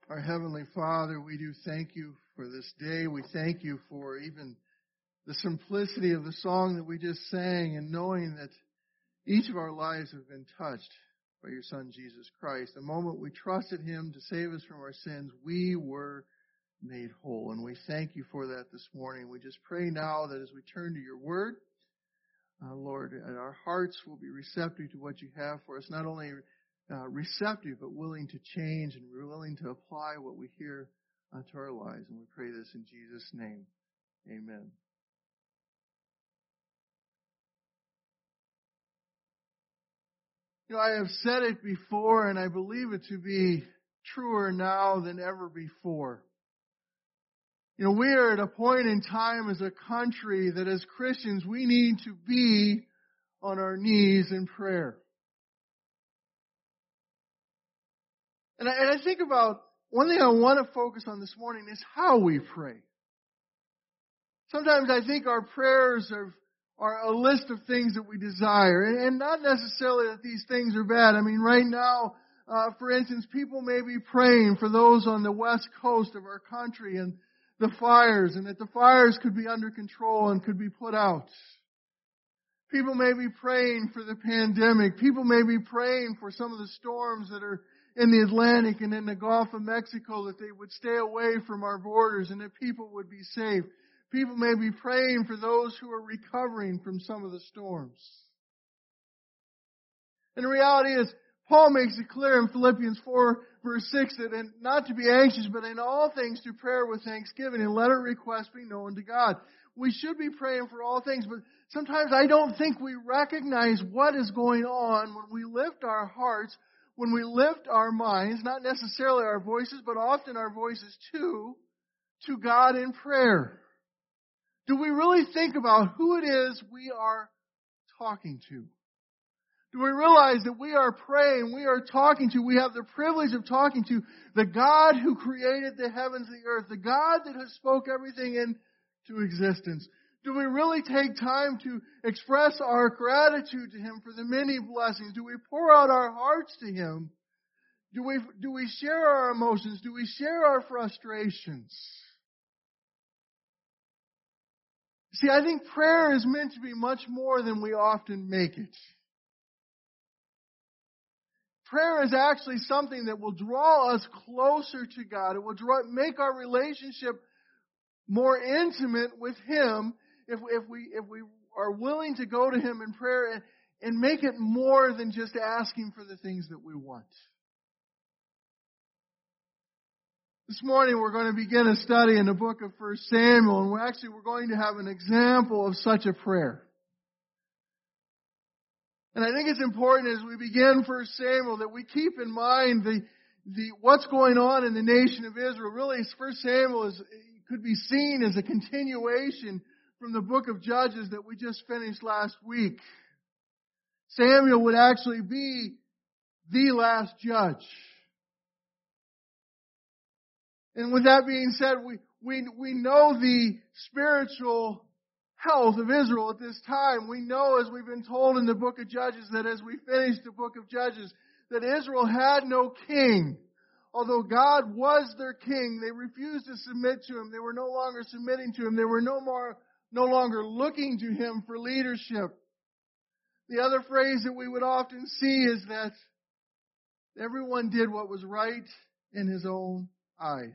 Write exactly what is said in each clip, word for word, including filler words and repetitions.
Our Heavenly Father, we do thank you for this day. We thank you for even the simplicity of the song that we just sang, and knowing that each of our lives have been touched by your Son, Jesus Christ. The moment we trusted Him to save us from our sins, we were made whole. And we thank you for that this morning. We just pray now that as we turn to your word, uh, Lord, our hearts will be receptive to what you have for us, not only Uh, receptive, but willing to change and willing to apply what we hear uh, to our lives. And we pray this in Jesus' name. Amen. You know, I have said it before, and I believe it to be truer now than ever before. You know, we are at a point in time as a country that as Christians we need to be on our knees in prayer. And I, and I think about, one thing I want to focus on this morning is how we pray. Sometimes I think our prayers are, are a list of things that we desire. And, and not necessarily that these things are bad. I mean, right now, uh, for instance, people may be praying for those on the west coast of our country and the fires, and that the fires could be under control and could be put out. People may be praying for the pandemic. People may be praying for some of the storms that are in the Atlantic and in the Gulf of Mexico, that they would stay away from our borders and that people would be safe. People may be praying for those who are recovering from some of the storms. And the reality is, Paul makes it clear in Philippians four, verse six, that in, not to be anxious, but in all things through prayer with thanksgiving, and let our requests be known to God. We should be praying for all things, but sometimes I don't think we recognize what is going on when we lift our hearts, when we lift our minds, not necessarily our voices, but often our voices too, to God in prayer. Do we really think about who it is we are talking to? Do we realize that we are praying, we are talking to, we have the privilege of talking to the God who created the heavens and the earth, the God that has spoke everything into existence? Do we really take time to express our gratitude to Him for the many blessings? Do we pour out our hearts to Him? Do we, do we share our emotions? Do we share our frustrations? See, I think prayer is meant to be much more than we often make it. Prayer is actually something that will draw us closer to God. It will draw, make our relationship more intimate with Him if, if we if we are willing to go to Him in prayer and, and make it more than just asking for the things that we want. This morning we're going to begin a study in the book of First Samuel, and we're actually we're going to have an example of such a prayer. And I think it's important as we begin First Samuel that we keep in mind the the what's going on in the nation of Israel. Really, First Samuel is could be seen as a continuation from the book of Judges that we just finished last week. Samuel would actually be the last judge. And with that being said, we, we, we know the spiritual health of Israel at this time. We know, as we've been told in the book of Judges, that as we finish the book of Judges, that Israel had no king. Although God was their king, they refused to submit to Him. They were no longer submitting to Him. They were no more, no longer looking to Him for leadership. The other phrase that we would often see is that everyone did what was right in his own eyes.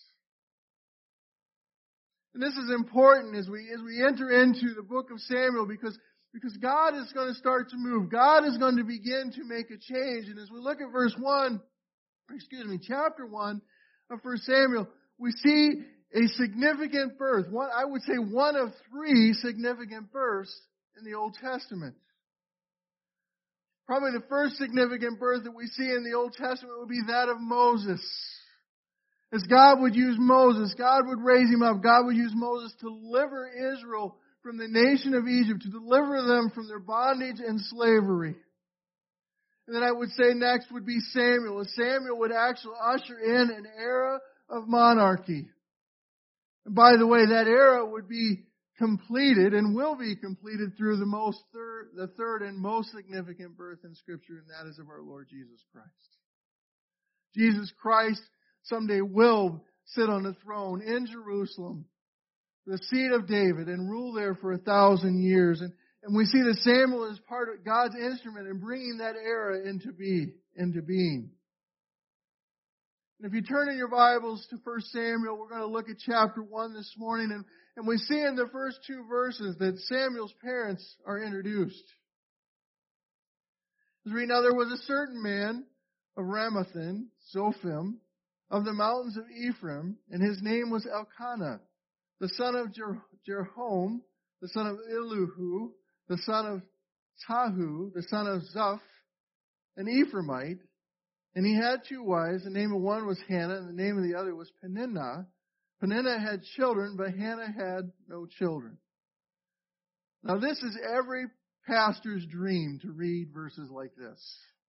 And this is important as we as we enter into the book of Samuel, because because God is going to start to move. God is going to begin to make a change. And as we look at verse one, excuse me, chapter one of First Samuel, we see a significant birth. One, I would say one of three significant births in the Old Testament. Probably the first significant birth that we see in the Old Testament would be that of Moses. As God would use Moses, God would raise him up, God would use Moses to deliver Israel from the nation of Egypt, to deliver them from their bondage and slavery. And then I would say next would be Samuel. As Samuel would actually usher in an era of monarchy. And by the way, that era would be completed and will be completed through the most third, the third and most significant birth in Scripture, and that is of our Lord Jesus Christ. Jesus Christ someday will sit on the throne in Jerusalem, the seat of David, and rule there for a thousand years. And, and we see that Samuel is part of God's instrument in bringing that era into be, into being. And if you turn in your Bibles to First Samuel, we're going to look at chapter one this morning, and, and we see in the first two verses that Samuel's parents are introduced. As we read, now there was a certain man of Ramathaim, Zophim, of the mountains of Ephraim, and his name was Elkanah, the son of Jer- Jerhom, the son of Elihu, the son of Tahu, the son of Zuph, an Ephraimite. And he had two wives. The name of one was Hannah, and the name of the other was Peninnah. Peninnah had children, but Hannah had no children. Now this is every pastor's dream to read verses like this.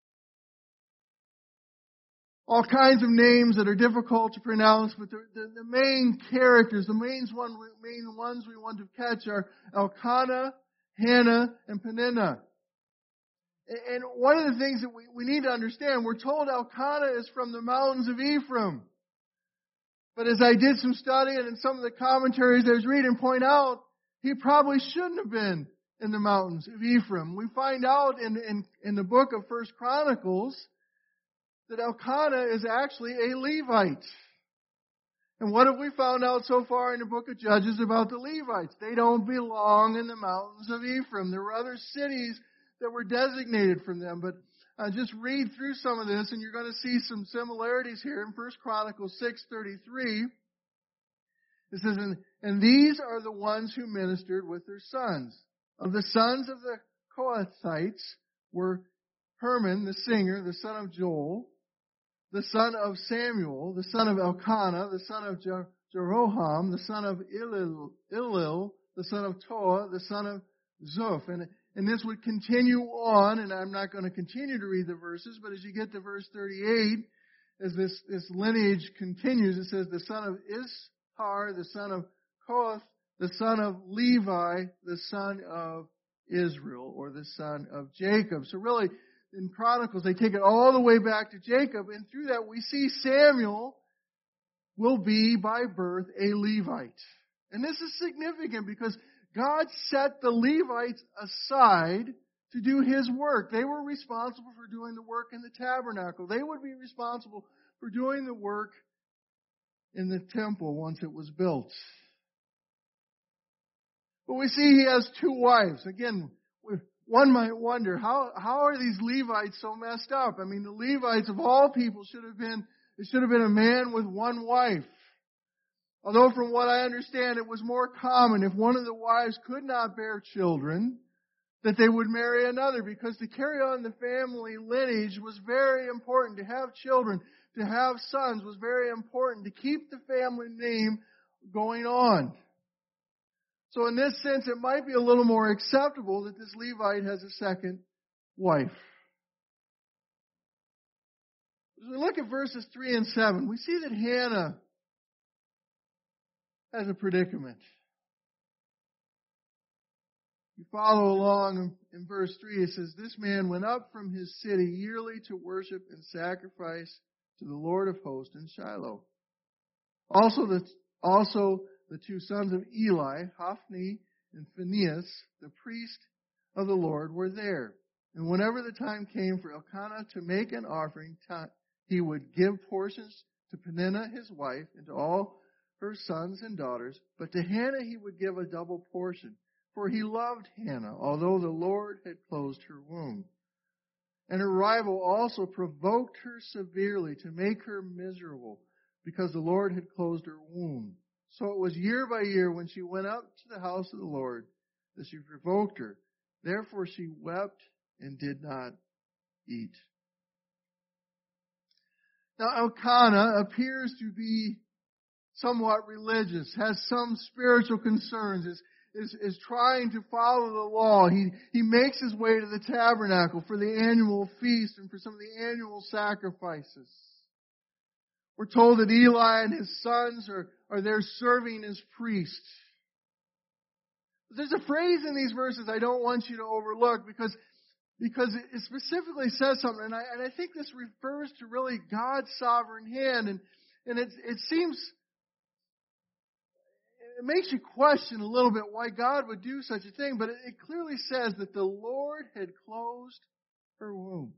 All kinds of names that are difficult to pronounce, but the, the, the main characters, the main, one, main ones we want to catch are Elkanah, Hannah, and Peninnah. And one of the things that we, we need to understand, we're told Elkanah is from the mountains of Ephraim. But as I did some study and in some of the commentaries I was reading point out, he probably shouldn't have been in the mountains of Ephraim. We find out in, in, in the book of First Chronicles that Elkanah is actually a Levite. And what have we found out so far in the book of Judges about the Levites? They don't belong in the mountains of Ephraim. There were other cities that were designated from them. But uh, just read through some of this and you're going to see some similarities here. In First Chronicles six thirty-three, it says, and, and these are the ones who ministered with their sons. Of the sons of the Kohathites were Herman, the singer, the son of Joel, the son of Samuel, the son of Elkanah, the son of Jer- Jeroham, the son of Ilil, Ilil, the son of Toa, the son of Zuph. And, and this would continue on, and I'm not going to continue to read the verses, but as you get to verse thirty-eight, as this, this lineage continues, it says, the son of Ishar, the son of Kohath, the son of Levi, the son of Israel, or the son of Jacob. So really, in Chronicles, they take it all the way back to Jacob, and through that we see Samuel will be by birth a Levite. And this is significant because God set the Levites aside to do His work. They were responsible for doing the work in the tabernacle. They would be responsible for doing the work in the temple once it was built. But we see he has two wives. Again, one might wonder, how, how are these Levites so messed up? I mean, the Levites of all people should have been, it should have been a man with one wife. Although from what I understand, it was more common if one of the wives could not bear children, that they would marry another, because to carry on the family lineage was very important. To have children, to have sons was very important, to keep the family name going on. So in this sense, it might be a little more acceptable that this Levite has a second wife. As we look at verses three and seven, we see that Hannah has a predicament. You follow along in verse three, it says, this man went up from his city yearly to worship and sacrifice to the Lord of hosts in Shiloh. Also the, also the two sons of Eli, Hophni and Phinehas, the priest of the Lord, were there. And whenever the time came for Elkanah to make an offering, he would give portions to Peninnah his wife and to all her sons and daughters. But to Hannah he would give a double portion, for he loved Hannah, although the Lord had closed her womb. And her rival also provoked her severely to make her miserable, because the Lord had closed her womb. So it was year by year when she went up to the house of the Lord that she provoked her. Therefore she wept and did not eat. Now Elkanah appears to be somewhat religious, has some spiritual concerns, is, is, is trying to follow the law. He, he makes his way to the tabernacle for the annual feast and for some of the annual sacrifices. We're told that Eli and his sons are, are there serving as priests. But there's a phrase in these verses I don't want you to overlook because, because it specifically says something, and I, and I think this refers to really God's sovereign hand. And, And it, it seems, it makes you question a little bit why God would do such a thing, but it, it clearly says that the Lord had closed her womb.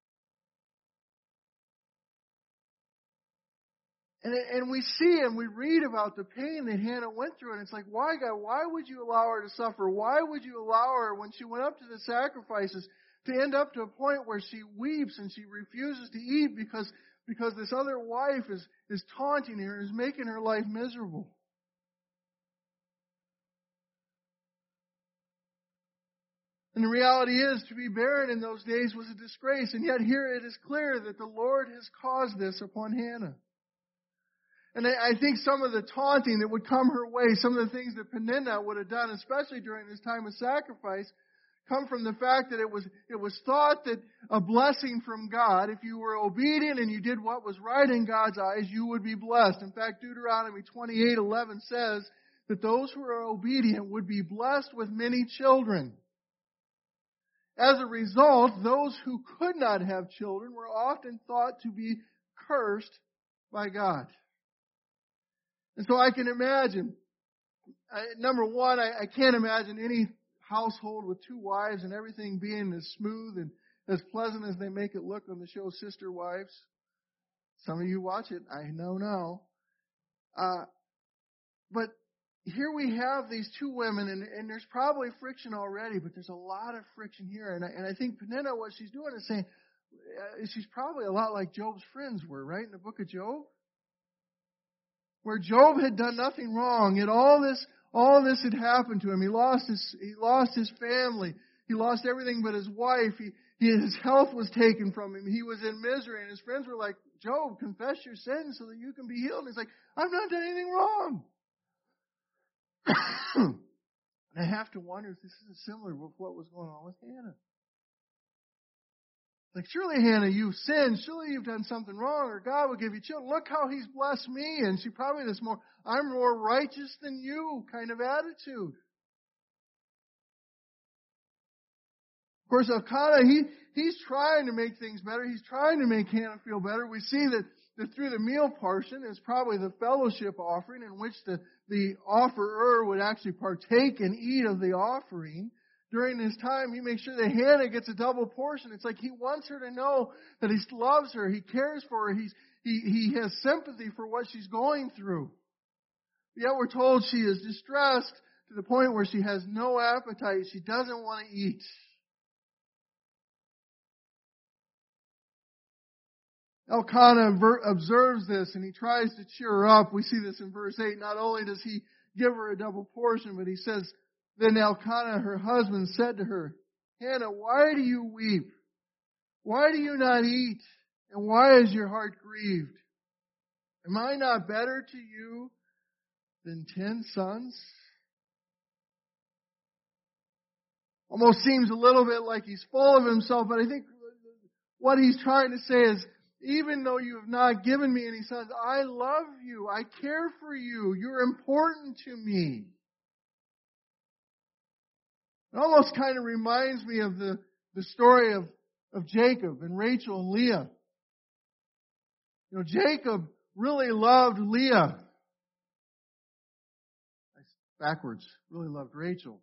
And, and we see and we read about the pain that Hannah went through, and it's like, why, God, why would you allow her to suffer? Why would you allow her, when she went up to the sacrifices, to end up to a point where she weeps and she refuses to eat because, because this other wife is, is taunting her, is making her life miserable? And the reality is, to be barren in those days was a disgrace, and yet here it is clear that the Lord has caused this upon Hannah. And I think some of the taunting that would come her way, some of the things that Peninnah would have done, especially during this time of sacrifice, come from the fact that it was it was thought that a blessing from God, if you were obedient and you did what was right in God's eyes, you would be blessed. In fact, Deuteronomy twenty-eight eleven says that those who are obedient would be blessed with many children. As a result, those who could not have children were often thought to be cursed by God. And so I can imagine, I, number one, I, I can't imagine any household with two wives and everything being as smooth and as pleasant as they make it look on the show Sister Wives. Some of you watch it, I know now. Uh, but here we have these two women, and, and there's probably friction already, but there's a lot of friction here. And I, and I think Peninnah, what she's doing is saying, uh, she's probably a lot like Job's friends were, right, in the book of Job? Where Job had done nothing wrong, yet all this, all this had happened to him. He lost his, he lost his family. He lost everything but his wife. He, he, his health was taken from him. He was in misery, and his friends were like, Job, confess your sins so that you can be healed. And he's like, I've not done anything wrong. And I have to wonder if this is similar with what was going on with Hannah. Like, surely, Hannah, you've sinned. Surely you've done something wrong, or God will give you children. Look how He's blessed me. And she probably this more, I'm more righteous than you kind of attitude. Of course, Elkanah, he, he's trying to make things better. He's trying to make Hannah feel better. We see that, that through the meal portion is probably the fellowship offering in which the, the offerer would actually partake and eat of the offering. During this time, he makes sure that Hannah gets a double portion. It's like he wants her to know that he loves her, he cares for her, he's, he, he has sympathy for what she's going through. Yet we're told she is distressed to the point where she has no appetite. She doesn't want to eat. Elkanah observes this and he tries to cheer her up. We see this in verse eight. Not only does he give her a double portion, but he says, then Elkanah, her husband, said to her, Hannah, why do you weep? Why do you not eat? And why is your heart grieved? Am I not better to you than ten sons? Almost seems a little bit like he's full of himself, but I think what he's trying to say is, even though you have not given me any sons, I love you. I care for you. You're important to me. It almost kind of reminds me of the, the story of, of Jacob and Rachel and Leah. You know, Jacob really loved Leah. Backwards. Really loved Rachel.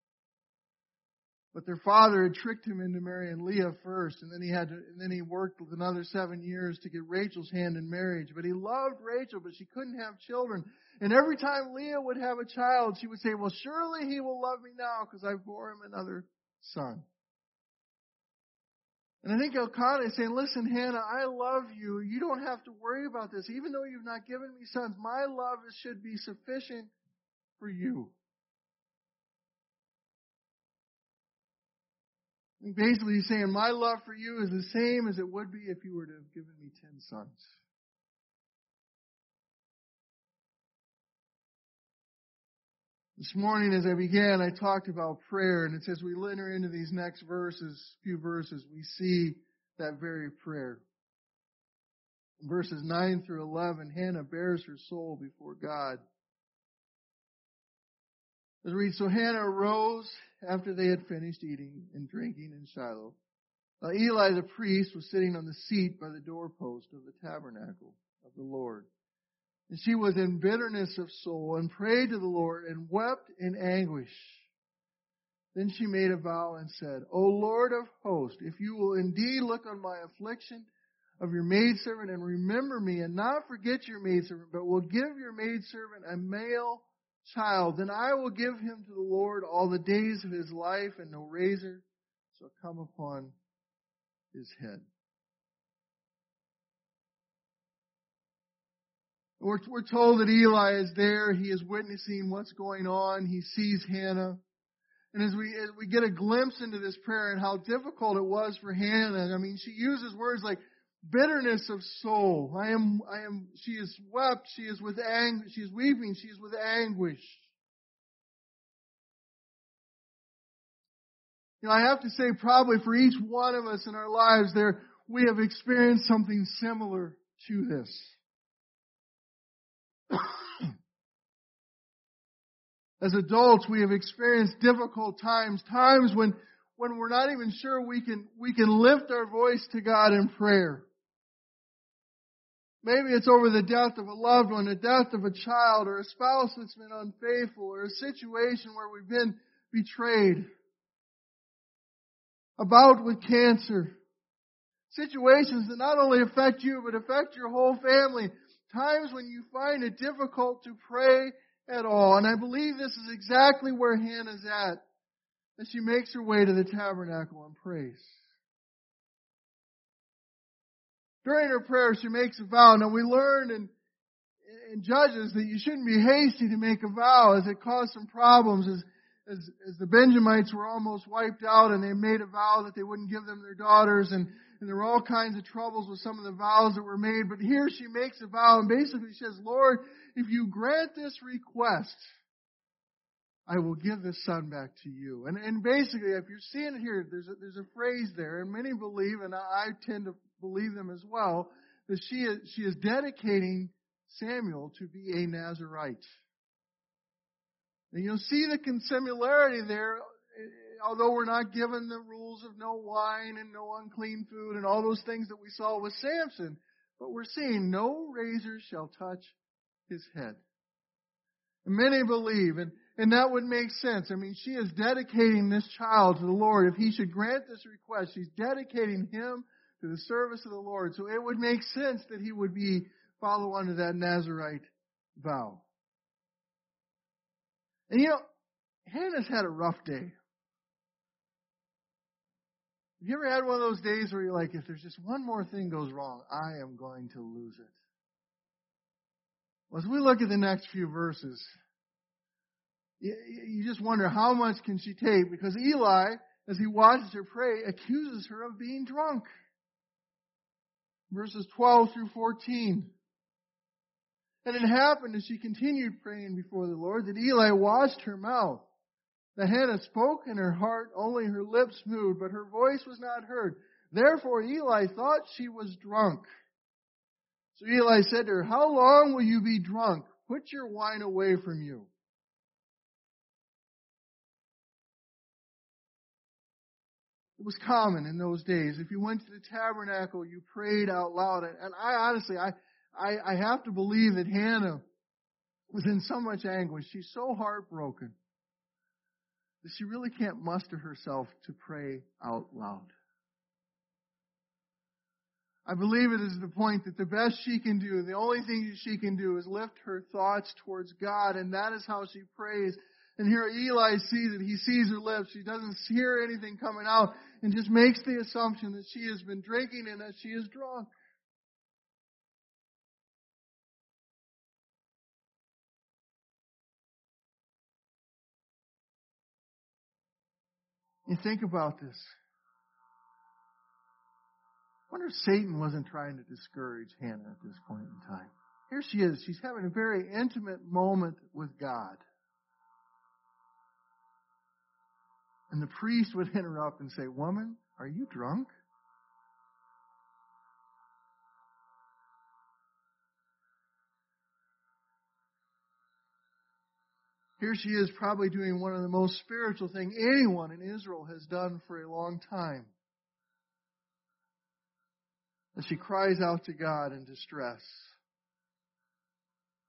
But their father had tricked him into marrying Leah first, and then he had to, and then he worked with another seven years to get Rachel's hand in marriage. But he loved Rachel, but she couldn't have children. And every time Leah would have a child, she would say, well, surely he will love me now because I bore him another son. And I think Elkanah is saying, listen, Hannah, I love you. You don't have to worry about this. Even though you've not given me sons, my love should be sufficient for you. Basically, he's saying, my love for you is the same as it would be if you were to have given me ten sons. This morning, as I began, I talked about prayer, and it says we enter into these next verses, few verses, we see that very prayer. In verses nine through eleven, Hannah bears her soul before God. Let's read, so Hannah arose after they had finished eating and drinking in Shiloh. Now Eli the priest was sitting on the seat by the doorpost of the tabernacle of the Lord. And she was in bitterness of soul and prayed to the Lord and wept in anguish. Then she made a vow and said, O Lord of hosts, if you will indeed look on my affliction of your maidservant and remember me and not forget your maidservant, but will give your maidservant a male child, then I will give him to the Lord all the days of his life, and no razor shall come upon his head. We're, we're told that Eli is there. He is witnessing what's going on. He sees Hannah. And as we, as we get a glimpse into this prayer and how difficult it was for Hannah, I mean, she uses words like bitterness of soul. I am, I am, she is wept. She is with ang, she is weeping. She is with anguish. You know, I have to say probably for each one of us in our lives there, we have experienced something similar to this. As adults, we have experienced difficult times, times when, when we're not even sure we can, we can lift our voice to God in prayer. Maybe it's over the death of a loved one, the death of a child, or a spouse that's been unfaithful, or a situation where we've been betrayed. A bout with cancer. Situations that not only affect you, but affect your whole family. Times when you find it difficult to pray at all. And I believe this is exactly where Hannah's at as she makes her way to the tabernacle and prays. During her prayer, she makes a vow. Now we learn in, in Judges that you shouldn't be hasty to make a vow, as it caused some problems as, as, as the Benjamites were almost wiped out, and they made a vow that they wouldn't give them their daughters, and, and there were all kinds of troubles with some of the vows that were made. But here she makes a vow and basically says, Lord, if you grant this request, I will give this son back to you. And, and basically, if you're seeing it here, there's a, there's a phrase there, and many believe, and I, I tend to believe them as well, that she is, she is dedicating Samuel to be a Nazirite. And you'll see the similarity there, although we're not given the rules of no wine and no unclean food and all those things that we saw with Samson, but we're seeing no razor shall touch his head. And many believe, and, and that would make sense. I mean, she is dedicating this child to the Lord. If he should grant this request, she's dedicating him to the service of the Lord. So it would make sense that he would be follow under that Nazirite vow. And you know, Hannah's had a rough day. Have you ever had one of those days where you're like, if there's just one more thing goes wrong, I am going to lose it? Well, as we look at the next few verses, you, you just wonder how much can she take? Because Eli, as he watches her pray, accuses her of being drunk. Verses twelve through fourteen. And it happened as she continued praying before the Lord that Eli watched her mouth. That Hannah spoke in her heart, only her lips moved, but her voice was not heard. Therefore Eli thought she was drunk. So Eli said to her, how long will you be drunk? Put your wine away from you. It was common in those days. If you went to the tabernacle, you prayed out loud. And I honestly, I, I, I have to believe that Hannah was in so much anguish. She's so heartbroken that she really can't muster herself to pray out loud. I believe it is the point that the best she can do, the only thing she can do is lift her thoughts towards God, and that is how she prays. And here Eli sees it. He sees her lips. He doesn't hear anything coming out and just makes the assumption that she has been drinking and that she is drunk. You think about this. I wonder if Satan wasn't trying to discourage Hannah at this point in time. Here she is. She's having a very intimate moment with God. And the priest would interrupt and say, woman, are you drunk? Here she is probably doing one of the most spiritual things anyone in Israel has done for a long time. As she cries out to God in distress.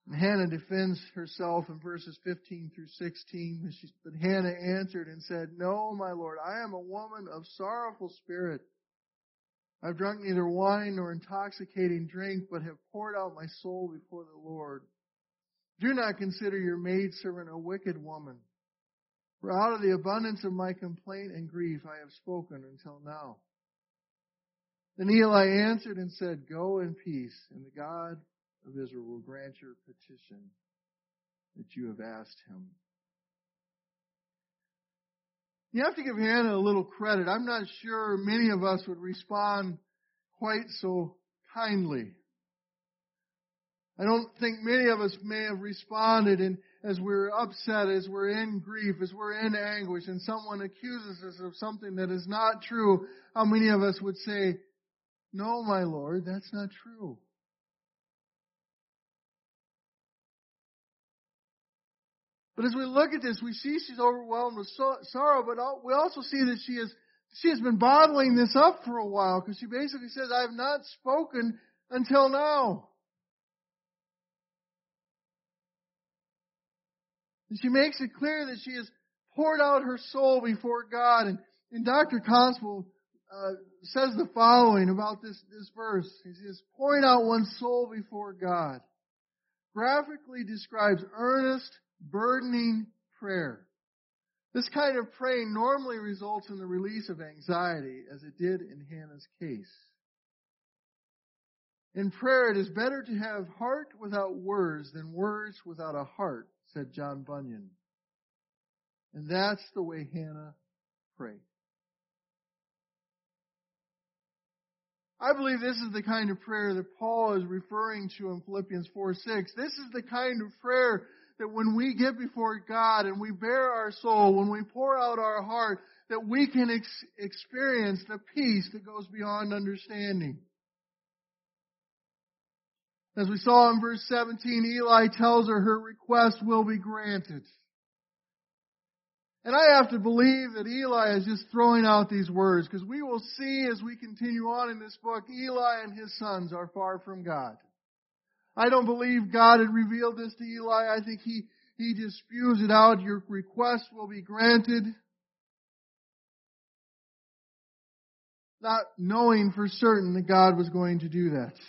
And Hannah defends herself in verses fifteen through sixteen. But, she, but Hannah answered and said, "No, my Lord, I am a woman of sorrowful spirit. I've drunk neither wine nor intoxicating drink, but have poured out my soul before the Lord. Do not consider your maidservant a wicked woman. For out of the abundance of my complaint and grief I have spoken until now." Then Eli answered and said, "Go in peace, and the God of Israel will grant your petition that you have asked him." You have to give Hannah a little credit. I'm not sure many of us would respond quite so kindly. I don't think many of us may have responded in, as we're upset, as we're in grief, as we're in anguish, and someone accuses us of something that is not true. How many of us would say, "No, my Lord, that's not true"? But as we look at this, we see she's overwhelmed with sorrow, but we also see that she has, she has been bottling this up for a while, because she basically says, "I have not spoken until now." And she makes it clear that she has poured out her soul before God. And, and Doctor Constable uh, says the following about this, this verse. He says, pouring out one's soul before God graphically describes earnest, burdening prayer. This kind of praying normally results in the release of anxiety, as it did in Hannah's case. In prayer, it is better to have heart without words than words without a heart, said John Bunyan. And that's the way Hannah prayed. I believe this is the kind of prayer that Paul is referring to in Philippians four six. This is the kind of prayer that when we get before God and we bare our soul, when we pour out our heart, that we can ex- experience the peace that goes beyond understanding. As we saw in verse seventeen, Eli tells her her request will be granted. And I have to believe that Eli is just throwing out these words, because we will see as we continue on in this book, Eli and his sons are far from God. I don't believe God had revealed this to Eli. I think he, he just spews it out. Your request will be granted. Not knowing for certain that God was going to do that.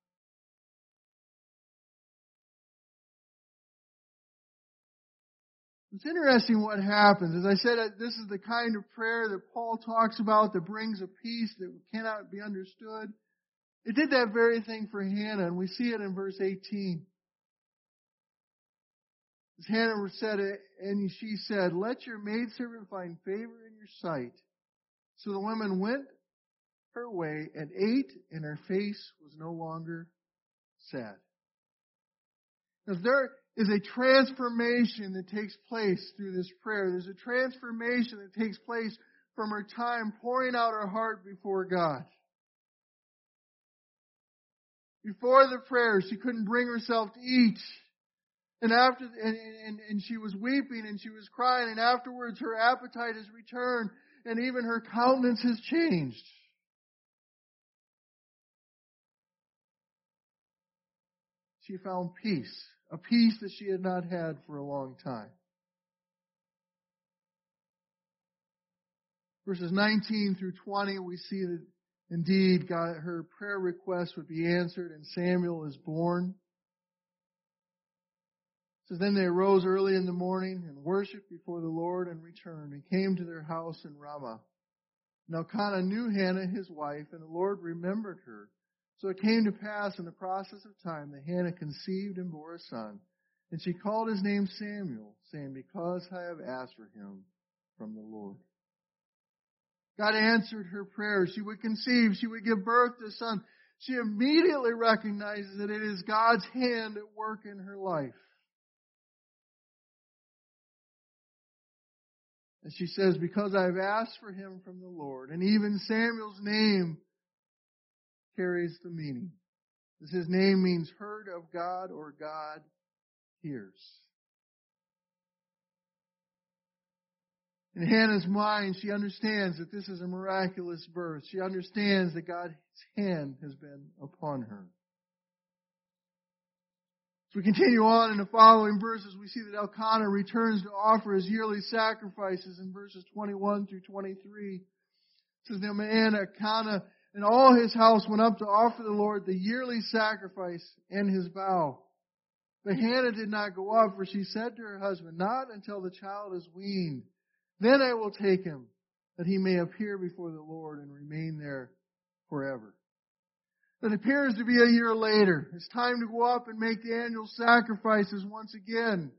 It's interesting what happens. As I said, this is the kind of prayer that Paul talks about that brings a peace that cannot be understood. It did that very thing for Hannah, and we see it in verse eighteen. As Hannah said, and she said, "Let your maidservant find favor in your sight." So the woman went her way and ate, and her face was no longer sad. Now, there is a transformation that takes place through this prayer. There's a transformation that takes place from her time pouring out her heart before God. Before the prayer, she couldn't bring herself to eat. And after, and, and, and she was weeping and she was crying, and afterwards her appetite has returned, and even her countenance has changed. She found peace, a peace that she had not had for a long time. Verses nineteen through twenty, we see that indeed God, her prayer request would be answered, and Samuel is born. It says, then they arose early in the morning and worshipped before the Lord and returned and came to their house in Ramah. Now Elkanah knew Hannah his wife, and the Lord remembered her. So it came to pass in the process of time that Hannah conceived and bore a son. And she called his name Samuel, saying, because I have asked for him from the Lord. God answered her prayer. She would conceive. She would give birth to a son. She immediately recognizes that it is God's hand at work in her life. And she says, because I have asked for him from the Lord. And even Samuel's name carries the meaning. His name means heard of God, or God hears. In Hannah's mind, she understands that this is a miraculous birth. She understands that God's hand has been upon her. As we continue on in the following verses, we see that Elkanah returns to offer his yearly sacrifices in verses twenty-one through twenty-three. It says, "Now man Elkanah and all his house went up to offer the Lord the yearly sacrifice and his vow. But Hannah did not go up, for she said to her husband, 'Not until the child is weaned. Then I will take him, that he may appear before the Lord and remain there forever.'" It appears to be a year later. It's time to go up and make the annual sacrifices once again.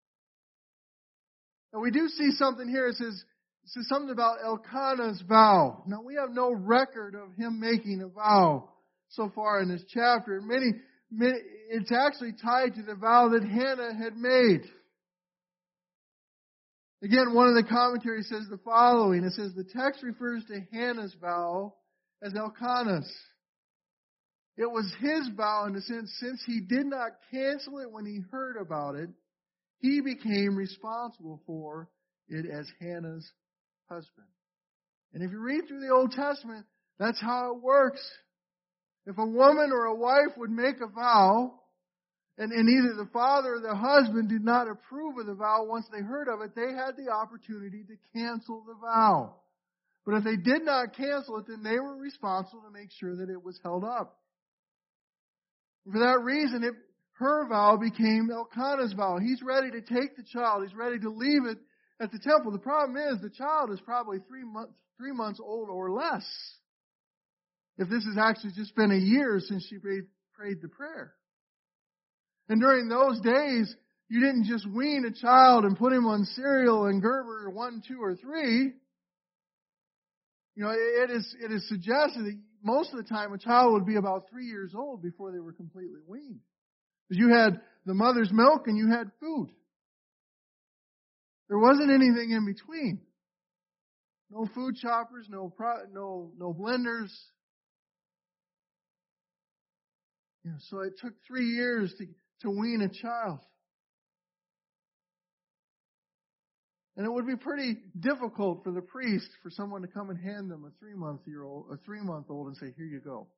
And we do see something here. It says, it says something about Elkanah's vow. Now, we have no record of him making a vow so far in this chapter. Many, many, it's actually tied to the vow that Hannah had made. Again, one of the commentaries says the following. It says, the text refers to Hannah's vow as Elkanah's. It was his vow in the sense, since he did not cancel it when he heard about it, he became responsible for it as Hannah's husband. And if you read through the Old Testament, that's how it works. If a woman or a wife would make a vow, and, and either the father or the husband did not approve of the vow once they heard of it, they had the opportunity to cancel the vow. But if they did not cancel it, then they were responsible to make sure that it was held up. For that reason, it, her vow became Elkanah's vow. He's ready to take the child. He's ready to leave it at the temple. The problem is the child is probably three months, three months old or less. If this has actually just been a year since she prayed, prayed the prayer. And during those days, you didn't just wean a child and put him on cereal and Gerber one, two, or three. You know, it is it is suggested that most of the time a child would be about three years old before they were completely weaned. Because you had the mother's milk and you had food. There wasn't anything in between. No food choppers, no pro, no no blenders. You know, so it took three years to, to wean a child. And it would be pretty difficult for the priest for someone to come and hand them a three-month-year-old, a three-month-old, and say, "Here you go."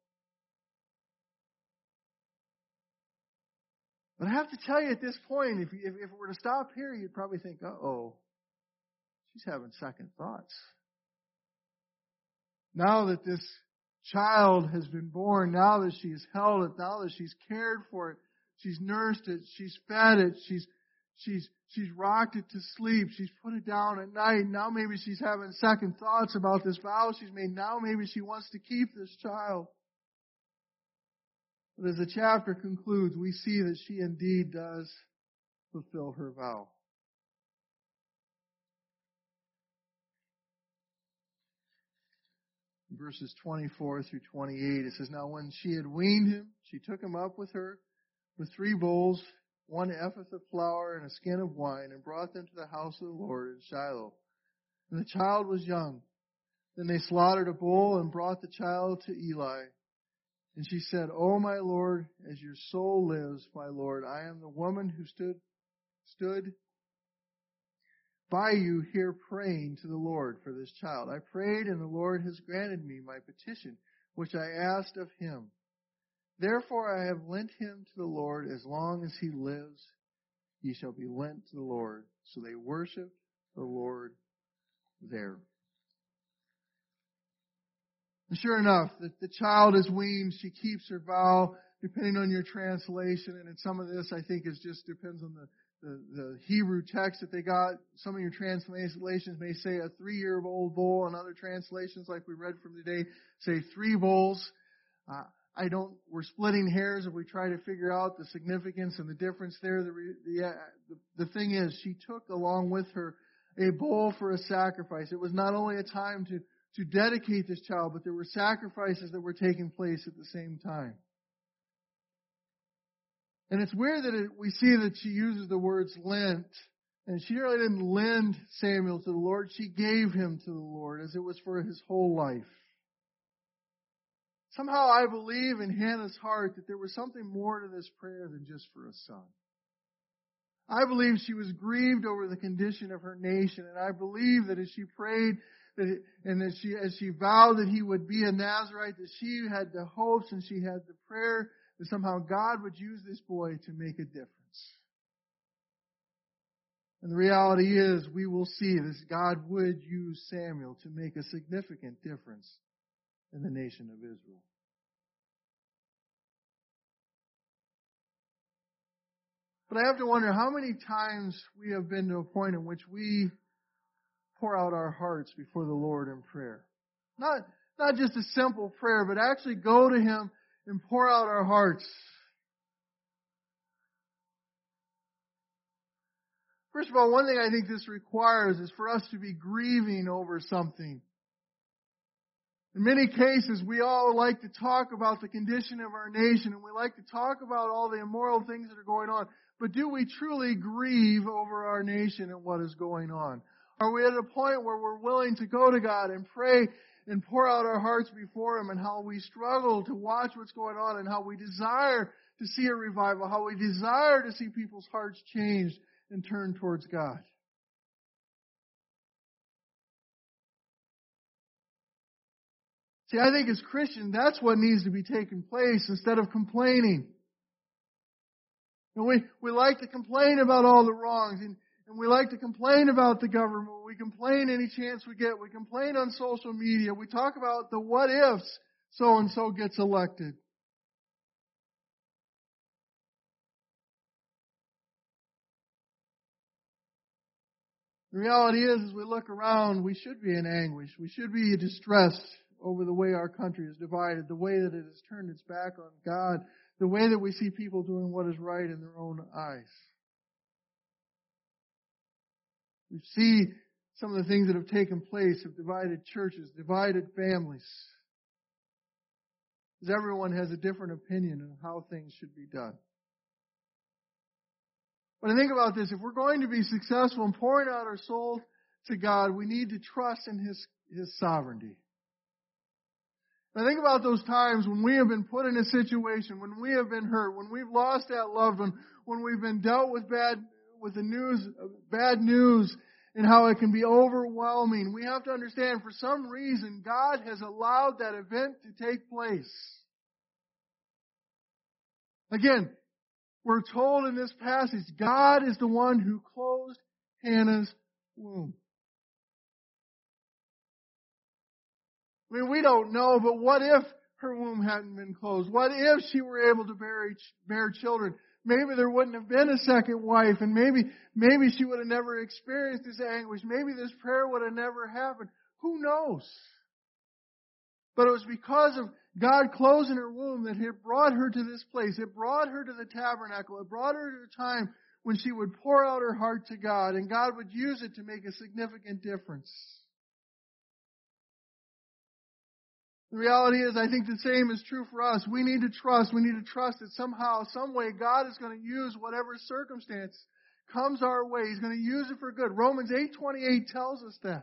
But I have to tell you, at this point, if, if, if it were to stop here, you'd probably think, "Uh-oh, she's having second thoughts." Now that this child has been born, now that she's held it, now that she's cared for it, she's nursed it, she's fed it, she's she's she's rocked it to sleep, she's put it down at night. Now maybe she's having second thoughts about this vow she's made. Now maybe she wants to keep this child. But as the chapter concludes, we see that she indeed does fulfill her vow. In verses twenty-four through twenty-eight, it says, "Now when she had weaned him, she took him up with her with three bowls, one ephah of flour, and a skin of wine, and brought them to the house of the Lord in Shiloh. And the child was young. Then they slaughtered a bull and brought the child to Eli. And she said, 'O my Lord, as your soul lives, my Lord, I am the woman who stood stood by you here praying to the Lord for this child. I prayed, and the Lord has granted me my petition, which I asked of him. Therefore I have lent him to the Lord. As long as he lives, he shall be lent to the Lord.' So they worshiped the Lord there." And sure enough, the, the child is weaned. She keeps her vow, depending on your translation. And in some of this, I think it just depends on the, the, the Hebrew text that they got. Some of your translations may say a three-year-old bull, and other translations, like we read from today, say three bulls. Uh, I don't, we're splitting hairs if we try to figure out the significance and the difference there. The, the, the, the thing is, she took along with her a bull for a sacrifice. It was not only a time to, to dedicate this child, but there were sacrifices that were taking place at the same time. And it's weird that it, we see that she uses the words lent. And she really didn't lend Samuel to the Lord. She gave him to the Lord as it was for his whole life. Somehow I believe in Hannah's heart that there was something more to this prayer than just for a son. I believe she was grieved over the condition of her nation, and I believe that as she prayed that it, and as she as she vowed that he would be a Nazirite, that she had the hopes and she had the prayer that somehow God would use this boy to make a difference. And the reality is, we will see this. God would use Samuel to make a significant difference in the nation of Israel. But I have to wonder how many times we have been to a point in which we pour out our hearts before the Lord in prayer. Not, not just a simple prayer, but actually go to Him and pour out our hearts. First of all, one thing I think this requires is for us to be grieving over something. In many cases, we all like to talk about the condition of our nation, and we like to talk about all the immoral things that are going on. But do we truly grieve over our nation and what is going on? Are we at a point where we're willing to go to God and pray and pour out our hearts before Him, and how we struggle to watch what's going on, and how we desire to see a revival, how we desire to see people's hearts changed and turn towards God? See, I think as Christians, that's what needs to be taking place instead of complaining. And we, we like to complain about all the wrongs, and, and we like to complain about the government. We complain any chance we get. We complain on social media. We talk about the what ifs so-and-so gets elected. The reality is, as we look around, we should be in anguish. We should be distressed over the way our country is divided, the way that it has turned its back on God, the way that we see people doing what is right in their own eyes. We see some of the things that have taken place have divided churches, divided families. Because everyone has a different opinion on how things should be done. But I think about this, if we're going to be successful in pouring out our soul to God, we need to trust in His, His sovereignty. I think about those times when we have been put in a situation, when we have been hurt, when we've lost that loved one, when we've been dealt with bad, with the news, bad news, and how it can be overwhelming. We have to understand, for some reason, God has allowed that event to take place. Again, we're told in this passage, God is the one who closed Hannah's womb. I mean, we don't know, but what if her womb hadn't been closed? What if she were able to bear, bear children? Maybe there wouldn't have been a second wife, and maybe, maybe she would have never experienced this anguish. Maybe this prayer would have never happened. Who knows? But it was because of God closing her womb that it brought her to this place. It brought her to the tabernacle. It brought her to a time when she would pour out her heart to God, and God would use it to make a significant difference. The reality is, I think the same is true for us. We need to trust. We need to trust that somehow, some way, God is going to use whatever circumstance comes our way. He's going to use it for good. Romans eight twenty-eight tells us that.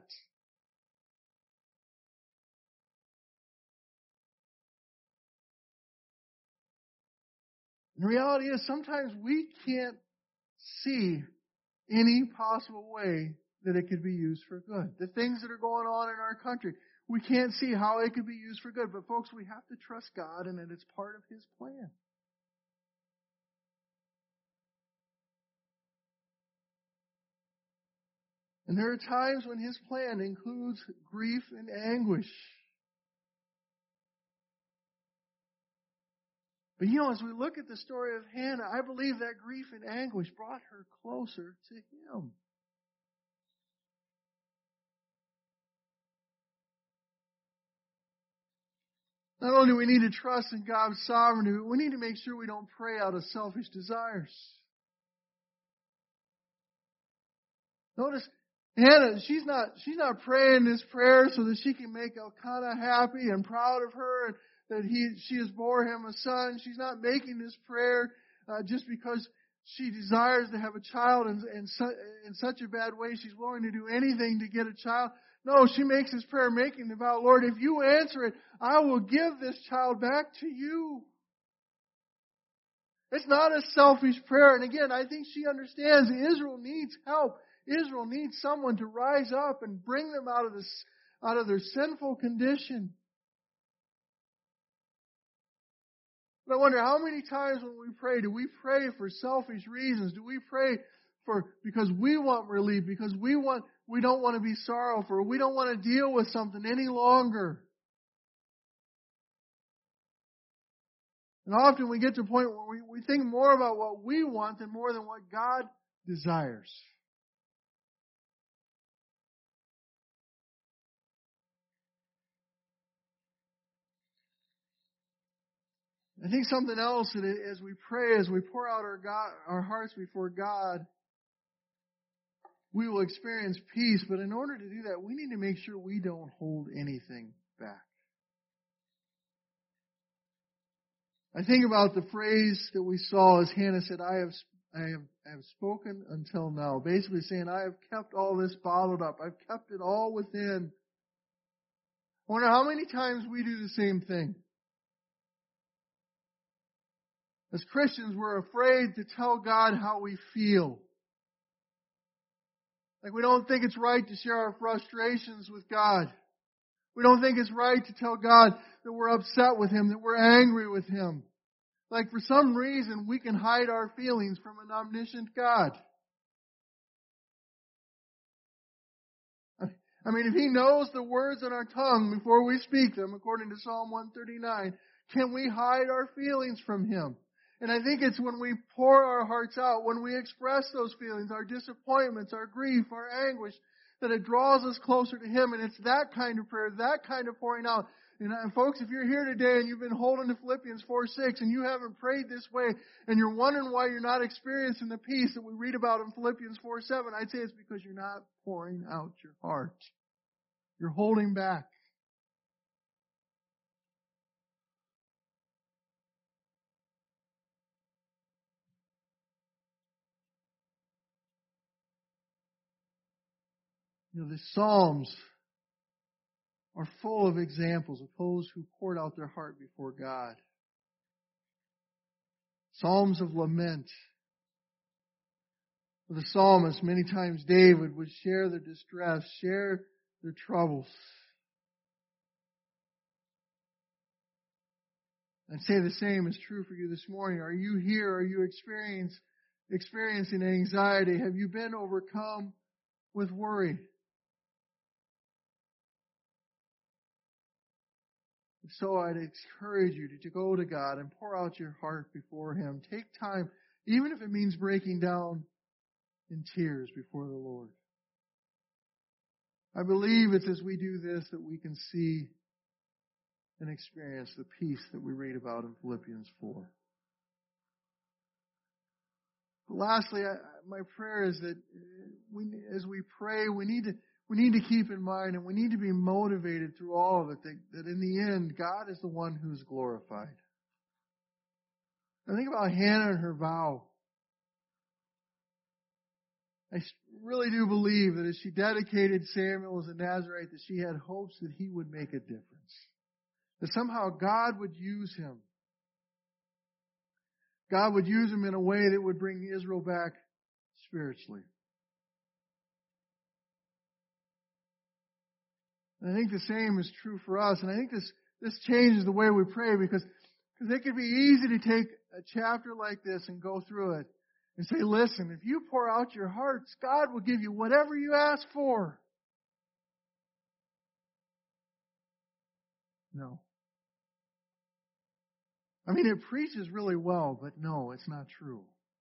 The reality is, sometimes we can't see any possible way that it could be used for good. The things that are going on in our country, we can't see how it could be used for good. But folks, we have to trust God and that it's part of His plan. And there are times when His plan includes grief and anguish. But you know, as we look at the story of Hannah, I believe that grief and anguish brought her closer to Him. Not only do we need to trust in God's sovereignty, but we need to make sure we don't pray out of selfish desires. Notice, Hannah, she's not, she's not praying this prayer so that she can make Elkanah happy and proud of her and that he, she has bore him a son. She's not making this prayer uh, just because she desires to have a child in, in, su- in such a bad way she's willing to do anything to get a child. No, she makes this prayer making the vow, Lord, if you answer it, I will give this child back to you. It's not a selfish prayer. And again, I think she understands Israel needs help. Israel needs someone to rise up and bring them out of this, out of their sinful condition. But I wonder how many times when we pray, do we pray for selfish reasons? Do we pray for because we want relief, because we want we don't want to be sorrowful, or we don't want to deal with something any longer? And often we get to a point where we, we think more about what we want than more than what God desires. I think something else that as we pray, as we pour out our God, our hearts before God, we will experience peace. But in order to do that, we need to make sure we don't hold anything back. I think about the phrase that we saw as Hannah said, I have, I have, I have spoken until now. Basically saying, I have kept all this bottled up. I've kept it all within. I wonder how many times we do the same thing. As Christians, we're afraid to tell God how we feel. Like we don't think it's right to share our frustrations with God. We don't think it's right to tell God that we're upset with Him, that we're angry with Him. Like for some reason, we can hide our feelings from an omniscient God. I mean, if He knows the words on our tongue before we speak them, according to Psalm one thirty-nine, can we hide our feelings from Him? And I think it's when we pour our hearts out, when we express those feelings, our disappointments, our grief, our anguish, that it draws us closer to Him. And it's that kind of prayer, that kind of pouring out. And, and folks, if you're here today and you've been holding to Philippians four six and you haven't prayed this way and you're wondering why you're not experiencing the peace that we read about in Philippians four seven, I'd say it's because you're not pouring out your heart. You're holding back. You know, the Psalms are full of examples of those who poured out their heart before God. Psalms of lament. The psalmist, many times David, would share their distress, share their troubles. I'd say the same is true for you this morning. Are you here? Are you experience, experiencing anxiety? Have you been overcome with worry? If so, I'd encourage you to go to God and pour out your heart before Him. Take time, even if it means breaking down in tears before the Lord. I believe it's as we do this that we can see and experience the peace that we read about in Philippians four. But lastly, I, my prayer is that we, as we pray, we need to we need to keep in mind and we need to be motivated through all of it that, that in the end, God is the one who's glorified. I think about Hannah and her vow. I really do believe that as she dedicated Samuel as a Nazirite, that she had hopes that he would make a difference. That somehow God would use him. God would use him in a way that would bring Israel back spiritually. And I think the same is true for us. And I think this, this changes the way we pray because, because it could be easy to take a chapter like this and go through it and say, listen, if you pour out your hearts, God will give you whatever you ask for. No. I mean, it preaches really well, but no, it's not true.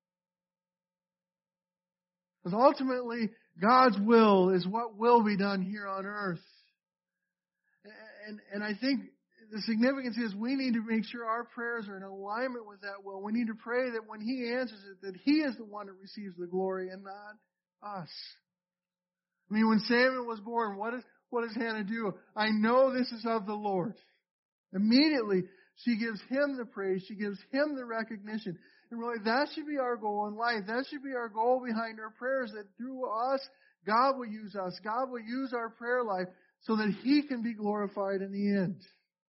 Because ultimately, God's will is what will be done here on earth. And, and I think the significance is we need to make sure our prayers are in alignment with that will. We need to pray that when He answers it, that He is the one that receives the glory and not us. I mean, when Samuel was born, what, is, what does Hannah do? I know this is of the Lord. Immediately, she gives Him the praise. She gives Him the recognition. And really, that should be our goal in life. That should be our goal behind our prayers, that through us, God will use us. God will use our prayer life so that He can be glorified in the end.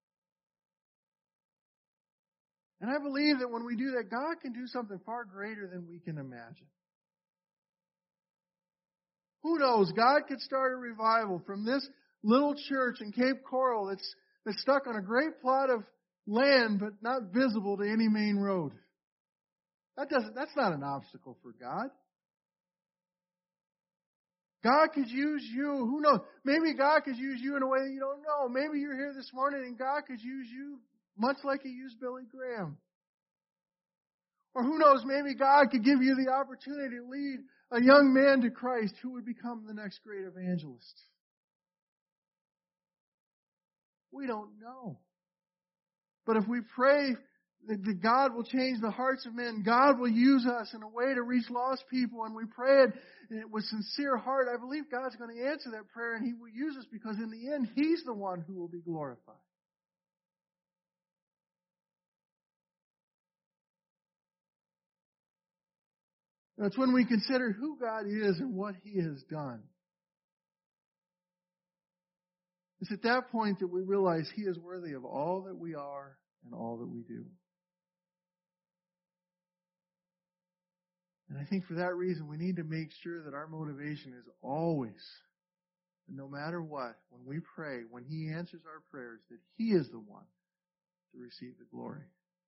And I believe that when we do that, God can do something far greater than we can imagine. Who knows? God could start a revival from this little church in Cape Coral that's, that's stuck on a great plot of land, but not visible to any main road. That doesn't, that's not an obstacle for God. God could use you. Who knows? Maybe God could use you in a way that you don't know. Maybe you're here this morning and God could use you much like He used Billy Graham. Or who knows, maybe God could give you the opportunity to lead a young man to Christ who would become the next great evangelist. We don't know. But if we pray that God will change the hearts of men, God will use us in a way to reach lost people, and we pray it with sincere heart, I believe God's going to answer that prayer and He will use us because in the end, He's the one who will be glorified. It's when we consider who God is and what He has done. It's at that point that we realize He is worthy of all that we are and all that we do. And I think for that reason, we need to make sure that our motivation is always, and no matter what, when we pray, when He answers our prayers, that He is the one to receive the glory.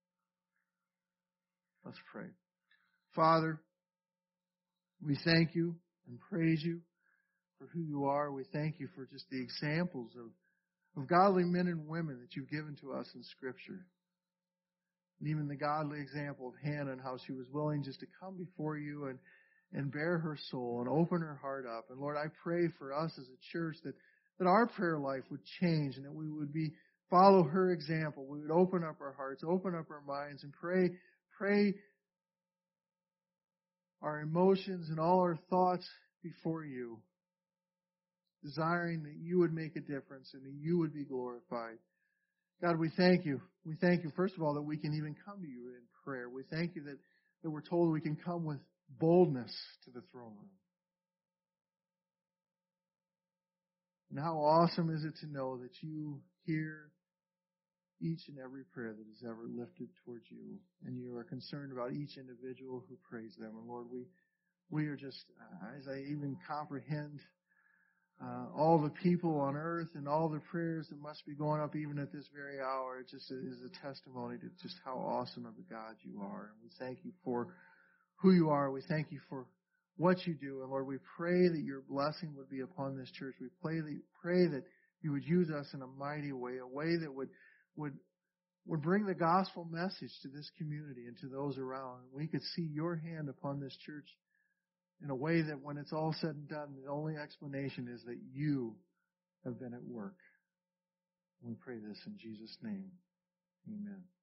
Let's pray. Father, we thank You and praise You for who You are. We thank You for just the examples of, of godly men and women that You've given to us in Scripture. And even the godly example of Hannah and how she was willing just to come before You and, and bare her soul and open her heart up. And Lord, I pray for us as a church that, that our prayer life would change and that we would be follow her example. We would open up our hearts, open up our minds, and pray, pray our emotions and all our thoughts before You, desiring that You would make a difference and that You would be glorified. God, we thank You. We thank You, first of all, that we can even come to You in prayer. We thank You that, that we're told we can come with boldness to the throne room. And how awesome is it to know that You hear each and every prayer that is ever lifted towards You, and You are concerned about each individual who prays them. And Lord, we we are just, uh, as I even comprehend Uh, all the people on earth and all the prayers that must be going up even at this very hour. It just is a testimony to just how awesome of a God You are. And we thank You for who You are. We thank You for what You do. And Lord, we pray that Your blessing would be upon this church. We pray that, pray that You would use us in a mighty way, a way that would, would, would bring the gospel message to this community and to those around. And we could see Your hand upon this church in a way that when it's all said and done, the only explanation is that You have been at work. We pray this in Jesus' name. Amen.